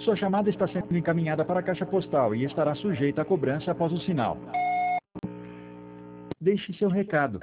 Sua chamada está sendo encaminhada para a caixa postal e estará sujeita a cobrança após o sinal. Deixe seu recado.